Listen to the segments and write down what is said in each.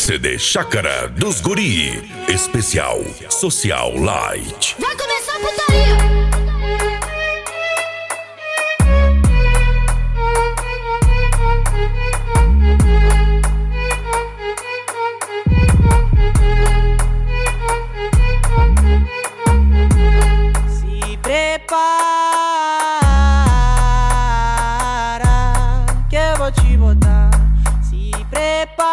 CD Chácara dos Guri, especial Social Light. Vai começar a putaria! Que eu vou te botar. Se prepara,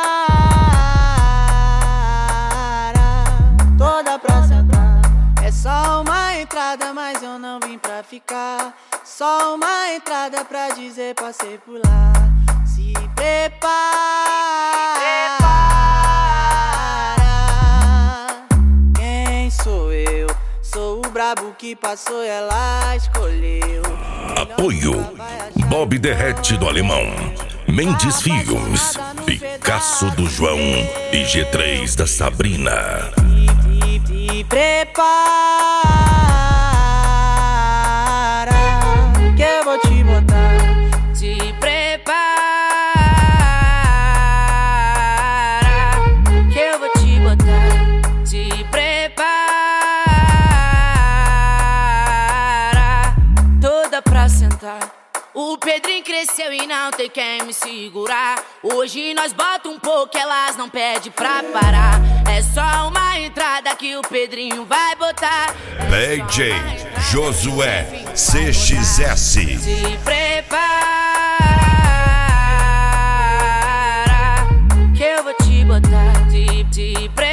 toda pra sentar. É só uma entrada, mas eu não vim pra ficar. Só uma entrada pra dizer pra você pular. Se prepara, quem sou eu? Sou o brabo que passou e ela escolheu. Apoio Bob Derrete do Alemão, Mendes Filmes, Picasso do João e G3 da Sabrina. Se prepara, que eu vou te botar. Se prepara, que eu vou te botar. Se prepara, toda pra sentar. O Pedrinho cresceu e não tem quem me segurar. Hoje nós bota um pouco, elas não pedem pra parar. É só uma entrada que o Pedrinho vai botar. DJ Josué CXS. Se prepara, que eu vou te botar. Se prepara.